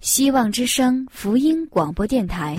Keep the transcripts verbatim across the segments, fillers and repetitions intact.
希望之声福音广播电台。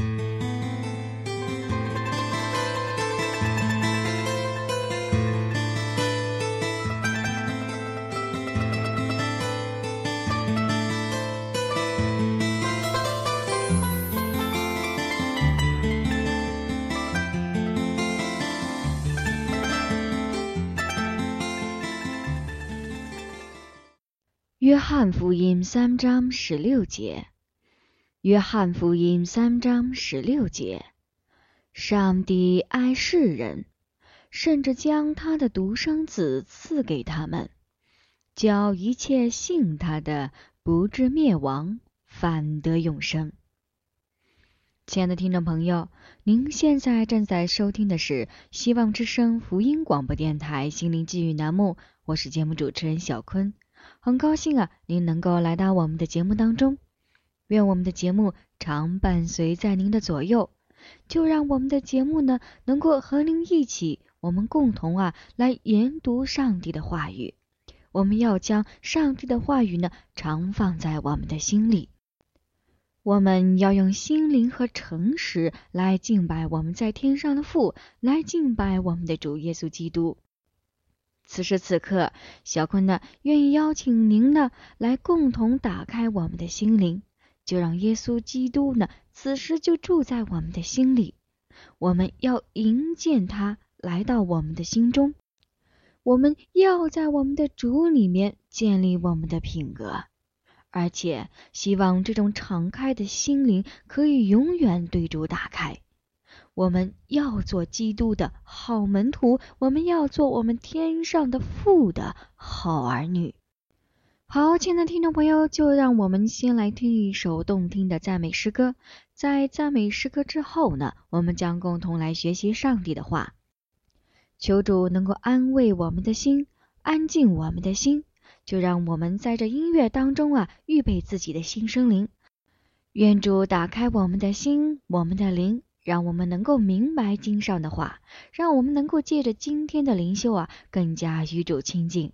约翰福音三章十六节，约翰福音三章十六节，上帝爱世人，甚至将他的独生子赐给他们，叫一切信他的不至灭亡，反得永生。亲爱的听众朋友，您现在正在收听的是希望之声福音广播电台心灵寄语栏目，我是节目主持人小坤。很高兴啊，您能够来到我们的节目当中，愿我们的节目常伴随在您的左右。就让我们的节目呢，能够和您一起，我们共同啊来研读上帝的话语。我们要将上帝的话语呢，常放在我们的心里。我们要用心灵和诚实来敬拜我们在天上的父，来敬拜我们的主耶稣基督。此时此刻，小坤呢愿意邀请您呢来共同打开我们的心灵，就让耶稣基督呢此时就住在我们的心里。我们要迎见他来到我们的心中，我们要在我们的主里面建立我们的品格，而且希望这种敞开的心灵可以永远对主打开。我们要做基督的好门徒，我们要做我们天上的父的好儿女。好，亲爱的听众朋友，就让我们先来听一首动听的赞美诗歌。在赞美诗歌之后呢，我们将共同来学习上帝的话。求主能够安慰我们的心，安静我们的心，就让我们在这音乐当中啊，预备自己的心生灵。愿主打开我们的心，我们的灵，让我们能够明白经上的话，让我们能够借着今天的灵修啊，更加与主亲近。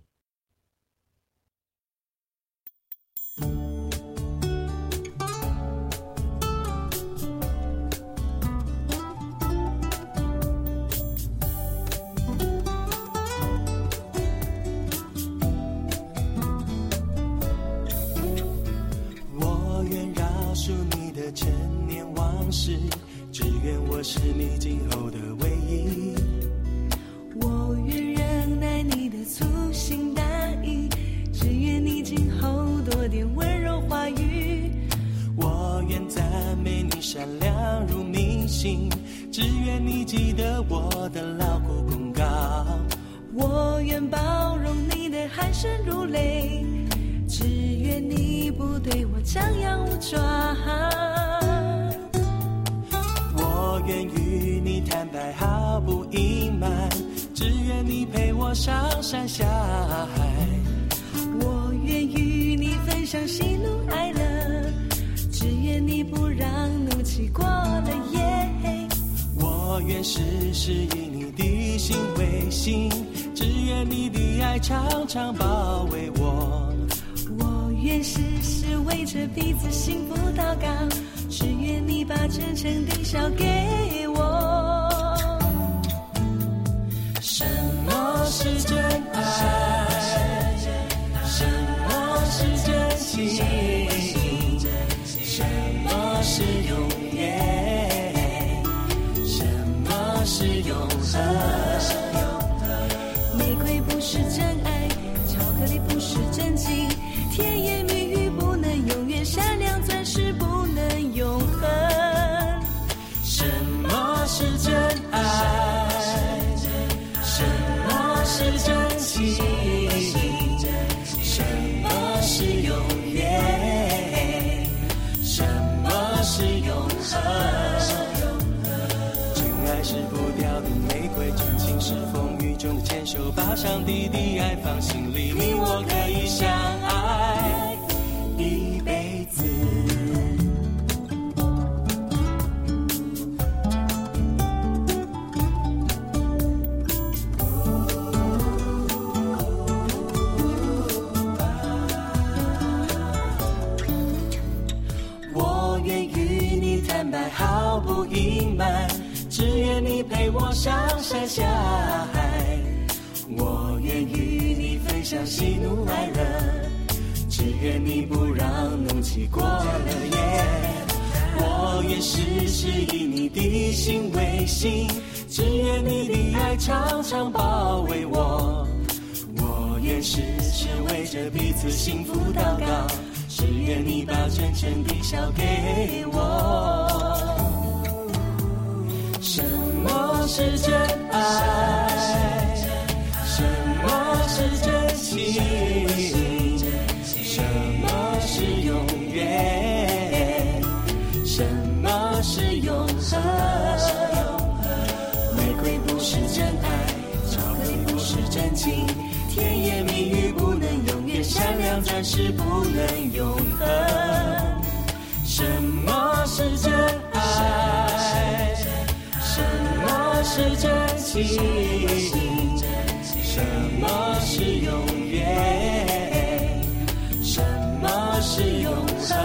我愿饶恕你的陈年往事，只愿我是你今后的唯一。 我愿忍耐你的粗心大意，只愿你今后多点温柔话语。 我愿赞美你善良如明星，只愿你记得我的劳苦功高。 我愿包容你的含声如泪，只愿你不对我张牙舞爪。 我愿与你坦白毫不隐瞒，只愿你陪我上山下海。 我愿与你分享喜怒哀乐，只愿你不让怒气过了夜。 我愿时时以你的心为心，只愿你的爱常常包围我。 我愿时时为着彼此幸福祷告，只愿你把真诚地交给我。 什么是真爱？什么是真情？什么是永远？什么是永恒？ 玫瑰不是真爱，巧克力不是真情，甜言蜜语不能永远，善良钻石不能永恒。 什么是真爱？什么是真情？什么是永远？什么是永恒？真爱是不掉的玫瑰，真情是风雨中的牵手，把上帝的爱放心里，你我可以相爱一辈子。 愿与你坦白，毫不隐瞒，只愿你陪我上山下海。我愿与你分享喜怒哀乐，只愿你不让怒气过了夜。我愿时时以你的心为心，只愿你的爱常常包围我。我愿时时为着彼此幸福祷告，只愿你把真诚地笑给我。什么是真爱？什么是真情？什么是永远？什么是永恒？玫瑰不是真爱，巧克力不是真情，甜言蜜语不能永远，善良暂时不能永恒。什么是真爱？什么是真情？什么是永远？什么是永恒？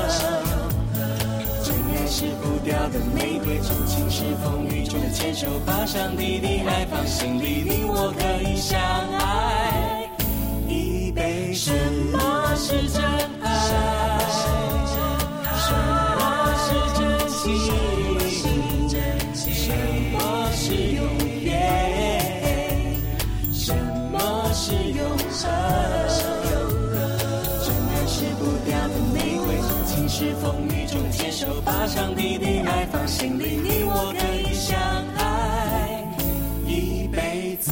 真爱是不掉的玫瑰，真情是风雨中的牵手，把上帝的爱放心里，你我可以相爱一辈子。什么是真爱？什么是真情？什么是永远？什么是永恒？真爱是不掉的玫瑰，真情是风雨中牵手，把上帝的爱放心里，你我可以相爱一辈子。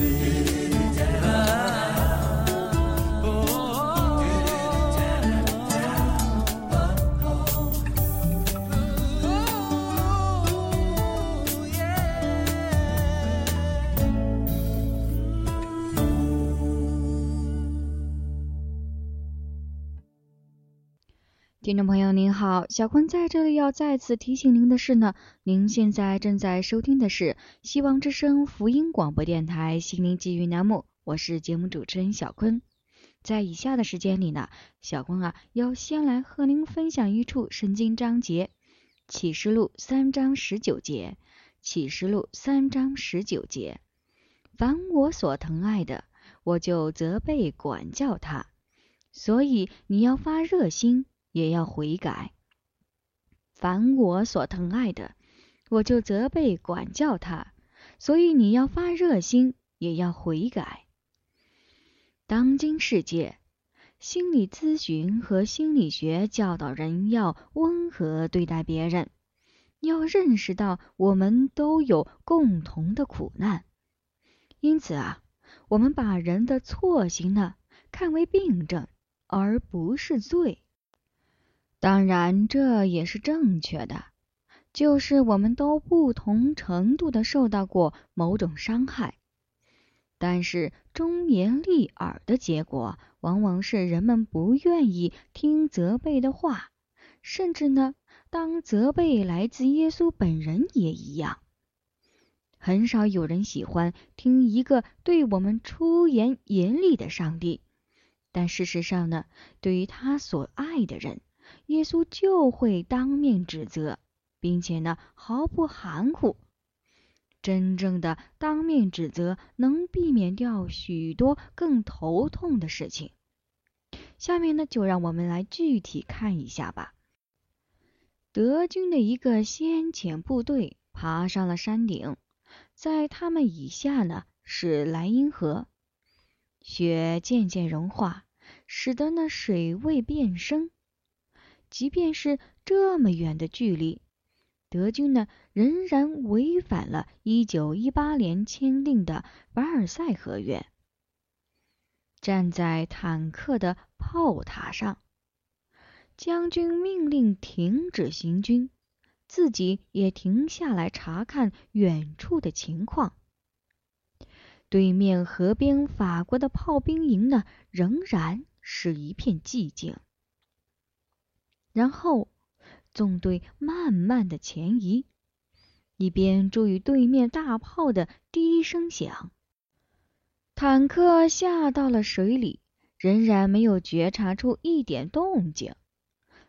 听众朋友您好，小坤在这里要再次提醒您的是呢，您现在正在收听的是希望之声福音广播电台心灵寄语栏目，我是节目主持人小坤。在以下的时间里呢，小坤啊要先来和您分享一处圣经章节，启示录三章十九节，启示录三章十九节，凡我所疼爱的，我就责备管教他，所以你要发热心，也要悔改。凡我所疼爱的，我就责备管教他，所以你要发热心，也要悔改。当今世界，心理咨询和心理学教导人要温和对待别人，要认识到我们都有共同的苦难。因此啊，我们把人的错行呢看为病症，而不是罪。当然这也是正确的，就是我们都不同程度的受到过某种伤害，但是忠言逆耳的结果往往是人们不愿意听责备的话，甚至呢当责备来自耶稣本人也一样。很少有人喜欢听一个对我们出言严厉的上帝，但事实上呢，对于他所爱的人，耶稣就会当面指责，并且呢毫不含糊。真正的当面指责能避免掉许多更头痛的事情。下面呢就让我们来具体看一下吧。德军的一个先遣部队爬上了山顶，在他们以下呢是莱茵河，雪渐渐融化，使得那水位变深。即便是这么远的距离，德军呢仍然违反了一九一八年签订的凡尔赛合约。站在坦克的炮塔上，将军命令停止行军，自己也停下来查看远处的情况。对面河边法国的炮兵营呢仍然是一片寂静。然后纵队慢慢的前移，一边注意对面大炮的低声响。坦克下到了水里，仍然没有觉察出一点动静。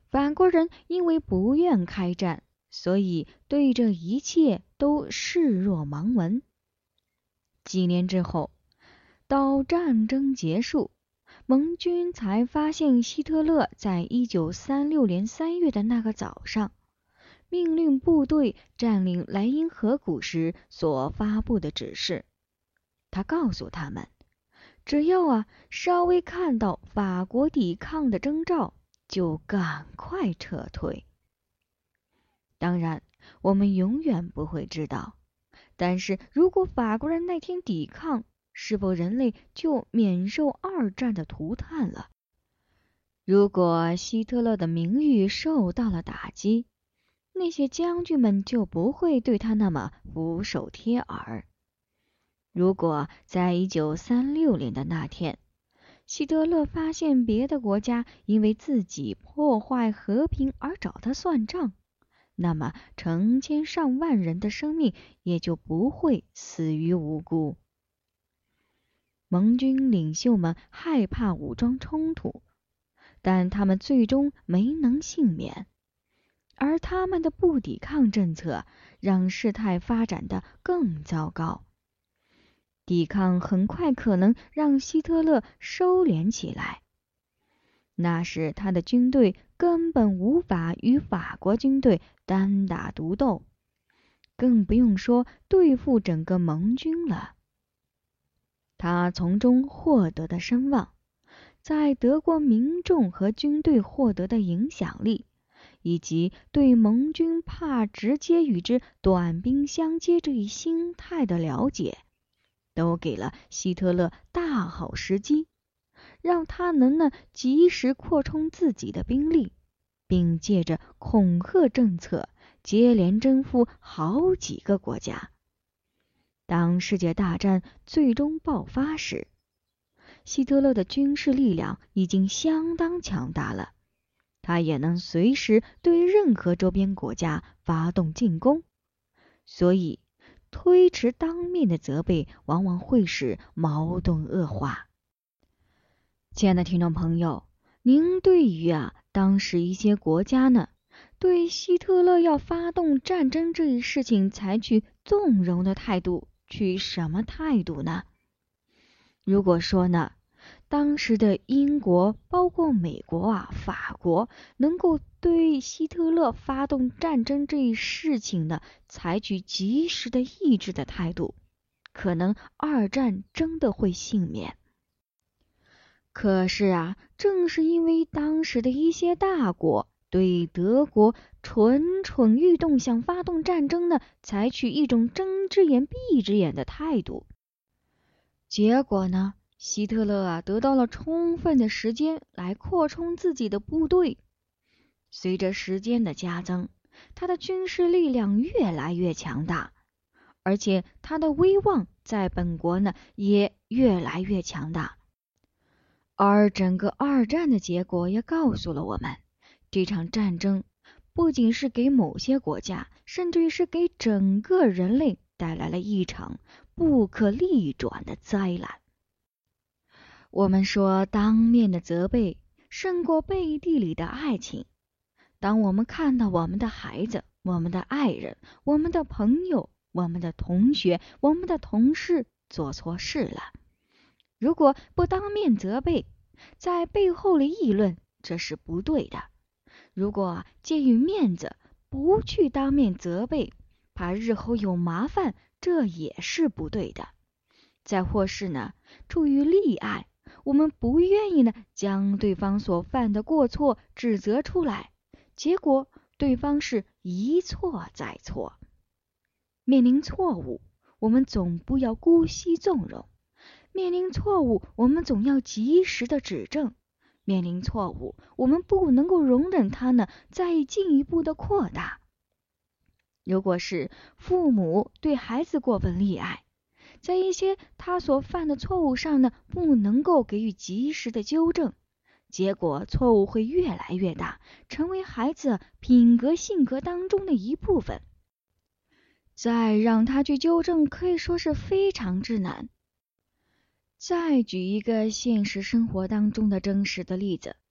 法国人因为不愿开战，所以对这一切都视若罔闻。几年之后，到战争结束，盟军才发现希特勒在一九三六年三月的那个早上，命令部队占领莱茵河谷时所发布的指示。他告诉他们，只要啊稍微看到法国抵抗的征兆，就赶快撤退。当然，我们永远不会知道，但是如果法国人那天抵抗，是否人类就免受二战的涂炭了？如果希特勒的名誉受到了打击，那些将军们就不会对他那么俯首帖耳。如果在一九三六年的那天，希特勒发现别的国家因为自己破坏和平而找他算账，那么成千上万人的生命也就不会死于无辜。盟军领袖们害怕武装冲突，但他们最终没能幸免，而他们的不抵抗政策让事态发展得更糟糕。抵抗很快可能让希特勒收敛起来，那时他的军队根本无法与法国军队单打独斗，更不用说对付整个盟军了。他从中获得的声望，在德国民众和军队获得的影响力，以及对盟军怕直接与之短兵相接这一心态的了解，都给了希特勒大好时机，让他能呢及时扩充自己的兵力，并借着恐吓政策接连征服好几个国家。当世界大战最终爆发时，希特勒的军事力量已经相当强大了，他也能随时对任何周边国家发动进攻，所以推迟当面的责备往往会使矛盾恶化。亲爱的听众朋友，您对于啊当时一些国家呢对希特勒要发动战争这一事情采取纵容的态度，取什么态度呢？如果说呢当时的英国包括美国啊法国能够对希特勒发动战争这一事情呢采取及时的抑制的态度，可能二战真的会幸免。可是啊正是因为当时的一些大国对德国蠢蠢欲动，想发动战争呢采取一种睁只眼闭只眼的态度，结果呢希特勒啊得到了充分的时间来扩充自己的部队。随着时间的加增，他的军事力量越来越强大，而且他的威望在本国呢也越来越强大。而整个二战的结果也告诉了我们，这场战争不仅是给某些国家，甚至于是给整个人类带来了一场不可逆转的灾难。我们说当面的责备胜过背地里的爱情。当我们看到我们的孩子、我们的爱人、我们的朋友、我们的同学、我们的同事做错事了，如果不当面责备，在背后里议论，这是不对的。如果介于面子，不去当面责备，怕日后有麻烦，这也是不对的。再或是呢，出于利爱，我们不愿意呢将对方所犯的过错指责出来，结果对方是一错再错。面临错误，我们总不要姑息纵容；面临错误，我们总要及时的指正；面临错误，我们不能够容忍它呢再进一步的扩大。如果是父母对孩子过分溺爱，在一些他所犯的错误上呢不能够给予及时的纠正，结果错误会越来越大，成为孩子品格性格当中的一部分，再让他去纠正可以说是非常之难。再举一个现实生活当中的真实的例子，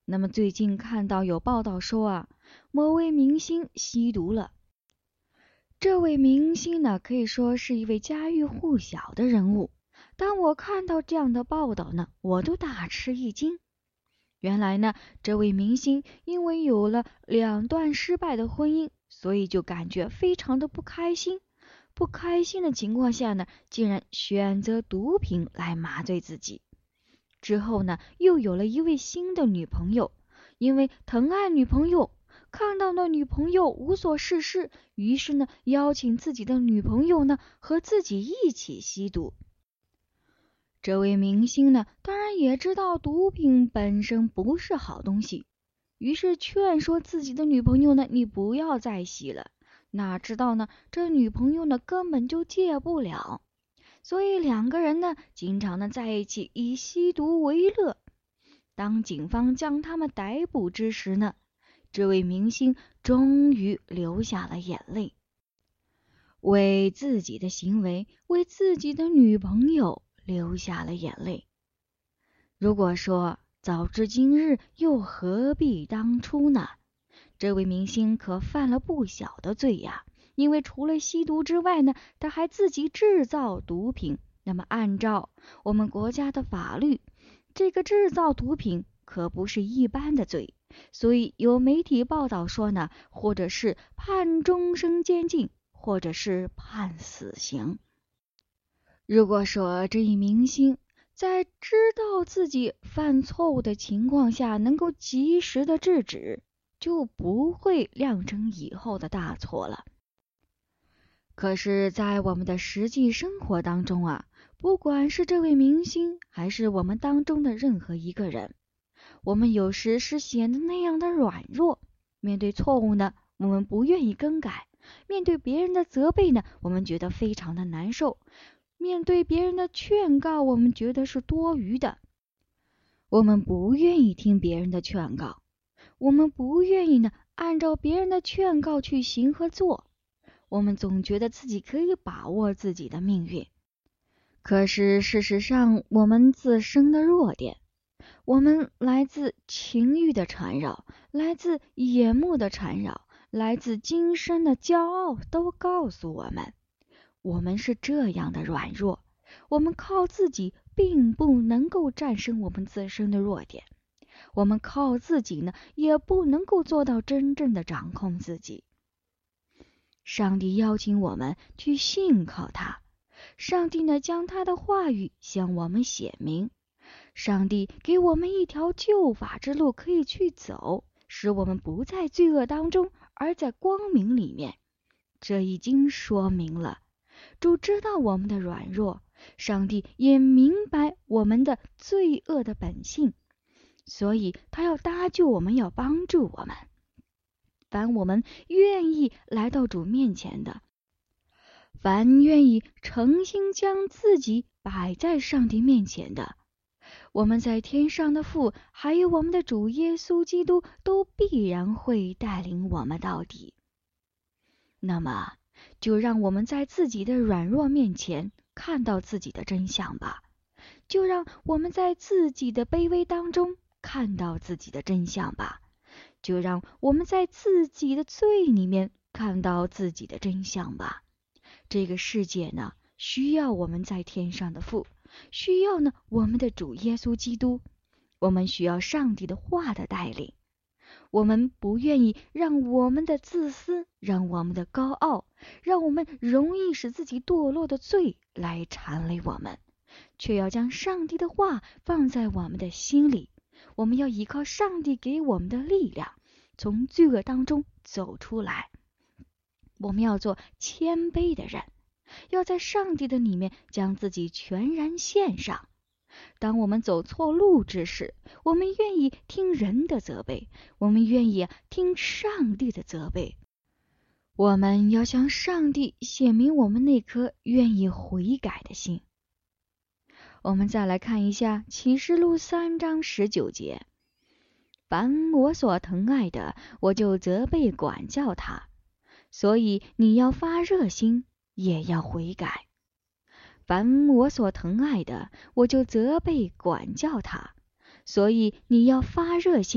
那么最近看到有报道说啊，某位明星吸毒了。这位明星呢，可以说是一位家喻户晓的人物。当我看到这样的报道呢，我都大吃一惊。原来呢，这位明星因为有了两段失败的婚姻，所以就感觉非常的不开心。不开心的情况下呢，竟然选择毒品来麻醉自己。之后呢，又有了一位新的女朋友，因为疼爱女朋友，看到了女朋友无所事事，于是呢，邀请自己的女朋友呢和自己一起吸毒。这位明星呢，当然也知道毒品本身不是好东西，于是劝说自己的女朋友呢，你不要再吸了。哪知道呢，这女朋友呢根本就戒不了，所以两个人呢经常的在一起以吸毒为乐。当警方将他们逮捕之时呢，这位明星终于流下了眼泪，为自己的行为，为自己的女朋友流下了眼泪。如果说早知今日又何必当初呢？这位明星可犯了不小的罪呀，因为除了吸毒之外呢，他还自己制造毒品。那么按照我们国家的法律，这个制造毒品可不是一般的罪，所以有媒体报道说呢，或者是判终身监禁，或者是判死刑。如果说这一明星在知道自己犯错误的情况下能够及时的制止，就不会酿成以后的大错了。可是在我们的实际生活当中啊，不管是这位明星还是我们当中的任何一个人，我们有时是显得那样的软弱。面对错误呢，我们不愿意更改；面对别人的责备呢，我们觉得非常的难受；面对别人的劝告，我们觉得是多余的。我们不愿意听别人的劝告，我们不愿意呢按照别人的劝告去行和做，我们总觉得自己可以把握自己的命运。可是事实上，我们自身的弱点，我们来自情欲的缠绕，来自眼目的缠绕，来自今生的骄傲，都告诉我们，我们是这样的软弱，我们靠自己并不能够战胜我们自身的弱点，我们靠自己呢，也不能够做到真正的掌控自己。上帝邀请我们去信靠他，上帝呢将他的话语向我们显明，上帝给我们一条救法之路可以去走，使我们不在罪恶当中，而在光明里面。这已经说明了，主知道我们的软弱，上帝也明白我们的罪恶的本性，所以他要搭救我们，要帮助我们。凡我们愿意来到主面前的，凡愿意诚心将自己摆在上帝面前的，我们在天上的父，还有我们的主耶稣基督，都必然会带领我们到底。那么就让我们在自己的软弱面前看到自己的真相吧，就让我们在自己的卑微当中看到自己的真相吧，就让我们在自己的罪里面看到自己的真相吧。这个世界呢，需要我们在天上的父，需要呢我们的主耶稣基督，我们需要上帝的话的带领。我们不愿意让我们的自私，让我们的高傲，让我们容易使自己堕落的罪来缠累我们，却要将上帝的话放在我们的心里。我们要依靠上帝给我们的力量，从罪恶当中走出来。我们要做谦卑的人，要在上帝的里面将自己全然献上。当我们走错路之时，我们愿意听人的责备，我们愿意听上帝的责备。我们要向上帝显明我们那颗愿意悔改的心。我们再来看一下启示录三章十九节，凡我所疼爱的，我就责备管教他，所以你要发热心，也要悔改。凡我所疼爱的，我就责备管教他，所以你要发热心，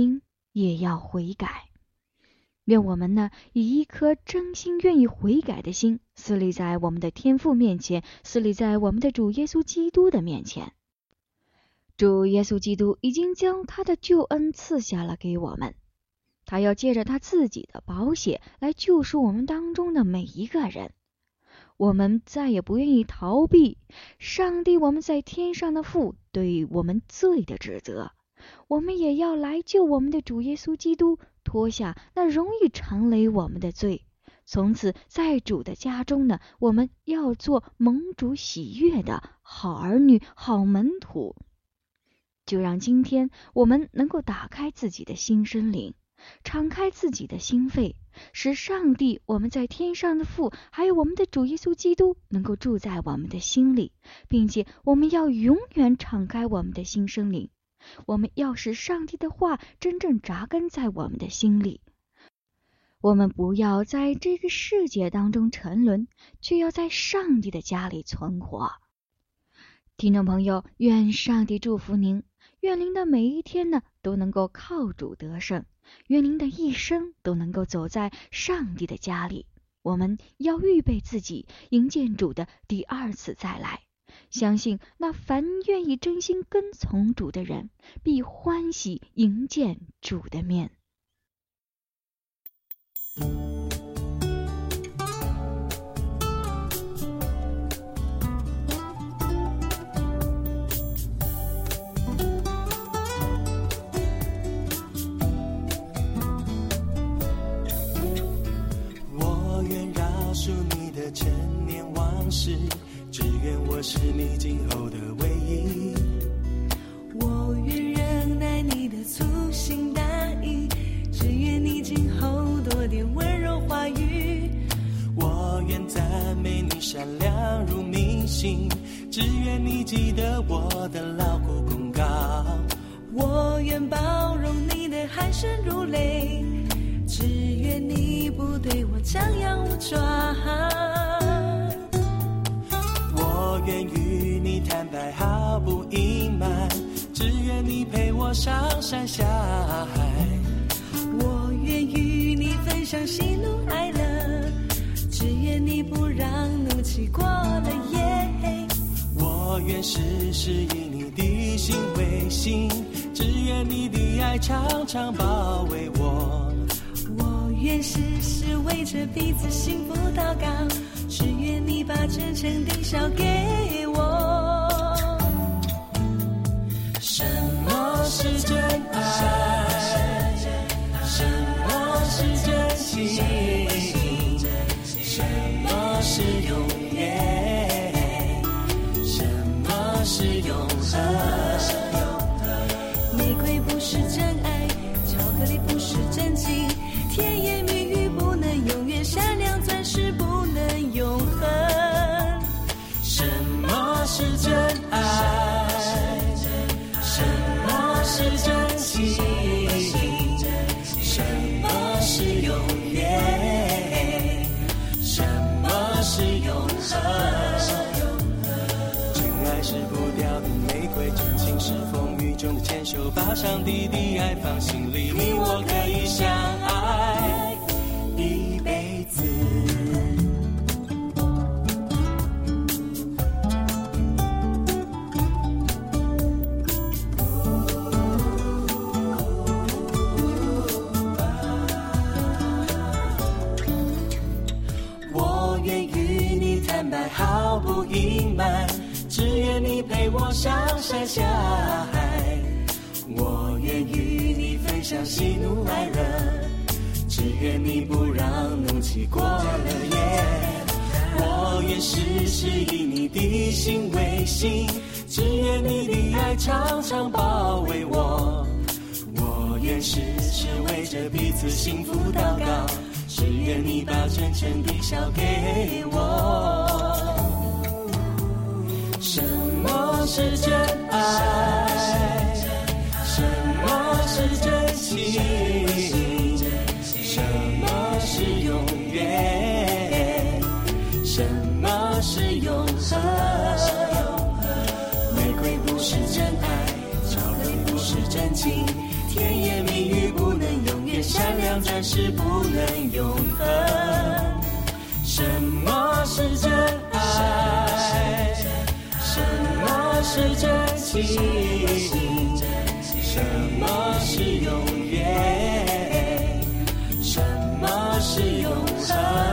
也要悔改。愿我们呢，以一颗真心愿意悔改的心，侍立在我们的天父面前，侍立在我们的主耶稣基督的面前。主耶稣基督已经将他的救恩赐下了给我们，他要借着他自己的宝血来救赎我们当中的每一个人。我们再也不愿意逃避上帝我们在天上的父对我们罪的指责，我们也要来救我们的主耶稣基督，脱下那容易缠累我们的罪。从此在主的家中呢，我们要做蒙主喜悦的好儿女、好门徒。就让今天我们能够打开自己的心生灵，敞开自己的心扉，使上帝我们在天上的父还有我们的主耶稣基督能够住在我们的心里，并且我们要永远敞开我们的心生灵。我们要使上帝的话真正扎根在我们的心里。我们不要在这个世界当中沉沦，却要在上帝的家里存活。听众朋友，愿上帝祝福您，愿您的每一天呢都能够靠主得胜，愿您的一生都能够走在上帝的家里。我们要预备自己迎接主的第二次再来，相信那凡愿意真心跟从主的人，必欢喜迎见主的面。 我愿饶恕你的陈年往事，只愿我是你今后的唯一。 我愿忍耐你的粗心大意，只愿你今后多点温柔话语。 我愿赞美你善良如明星，只愿你记得我的劳苦功高。 我愿包容你的鼾声如雷，只愿你不对我张牙舞爪。 我愿与你坦白毫不隐瞒，只愿你陪我上山下海。 我愿与你分享喜怒哀乐，只愿你不让怒气过了夜。 我愿时时以你的心为心，只愿你的爱常常包围我。 我愿时时为着彼此幸福祷告，只愿你把真诚地孝给我。 什么是真爱？什么是真情？什么是永远？什么是永恒？ 玫瑰不是真爱，巧克力不是真情，甜言蜜语不能永远，善良钻石不能永恒。 什么是真爱？什么是真情？什么是永远？什么是永恒？真爱是不掉的玫瑰，真情是风雨中的牵手，把上帝的爱放心里，你我可以相爱一辈子。我愿与你坦白毫不隐瞒，只愿你陪我上山下海。我愿与你分享喜怒哀乐，只愿你不让怒气过了夜。我愿时时以你的心为心，只愿你的爱常常包围我。我愿时时为着彼此幸福祷告，只愿你把真诚地孝给我。什么是真爱？什么是真情？什么是永远？什么是永恒？玫瑰不是真爱，巧克力不是真情，甜言蜜语不能亮暂时不能永恒。什么是真爱？什么是真情？什么是永远？什么是永恒？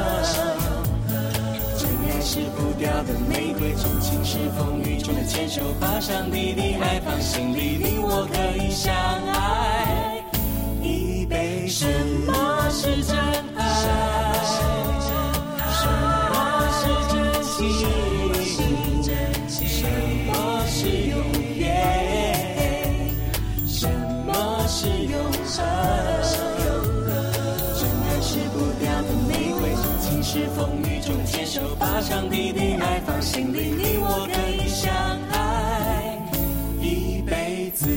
真爱是不掉的玫瑰，钟情是风雨中的牵手，把上帝的爱放心里，你我可以相爱一辈子。什么是真爱？什么是真情？什么是永远？什么是永恒？真爱是不掉的玫瑰，钟情是风雨中牵手，把上帝的爱放心里，你我可以相爱一辈子。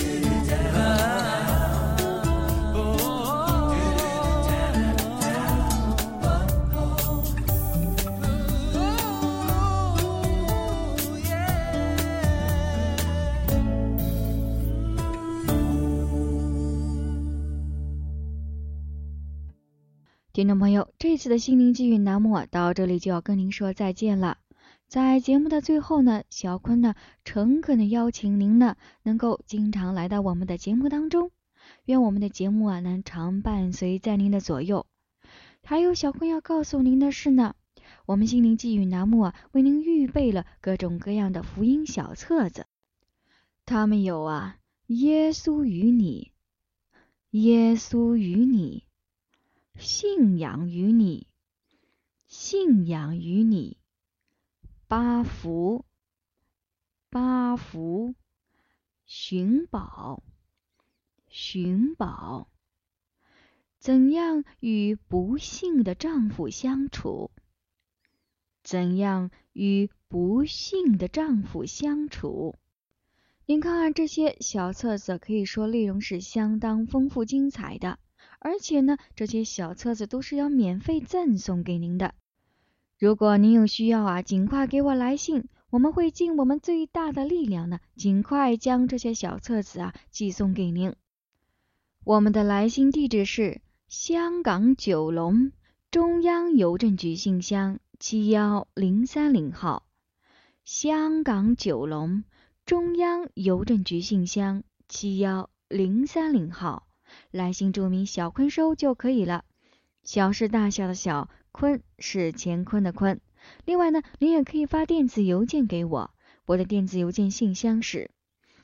听众朋友，这次的心灵寄语栏目啊，到这里就要跟您说再见了。在节目的最后呢，小坤呢诚恳的邀请您呢能够经常来到我们的节目当中，愿我们的节目啊能常伴随在您的左右。还有小坤要告诉您的是呢，我们心灵寄语栏目啊为您预备了各种各样的福音小册子，它们有啊耶稣与你，耶稣与你，信仰与你，信仰与你，八福，八福，寻宝，寻宝，怎样与不幸的丈夫相处？怎样与不幸的丈夫相处？您看看这些小册子，可以说内容是相当丰富精彩的。而且呢，这些小册子都是要免费赠送给您的。如果您有需要啊，尽快给我来信，我们会尽我们最大的力量呢，尽快将这些小册子啊寄送给您。我们的来信地址是香港九龙中央邮政局信箱七一零三零号，香港九龙中央邮政局信箱七一零三零号。来信注明小坤收就可以了，小是大小的小，坤是乾坤的坤。另外呢，您也可以发电子邮件给我，我的电子邮件信箱是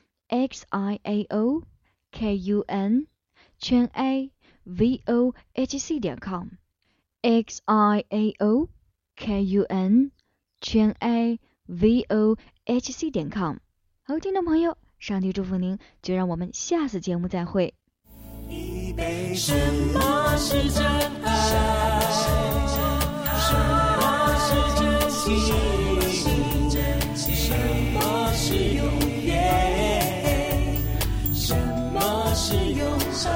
x i a o k u n 全 a v o h c 点 com x i a o k u n 全 a v o h c 点 com。 好，听众朋友，上帝祝福您，就让我们下次节目再会。 一杯什么是真爱？什么是真情？什么是永远？什么是永恒？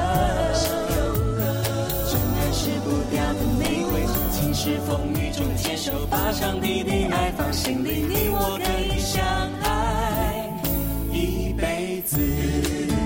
真爱是不掉的玫瑰，钟情是风雨中牵手，把上帝的爱放心里，你我可以相爱一辈子。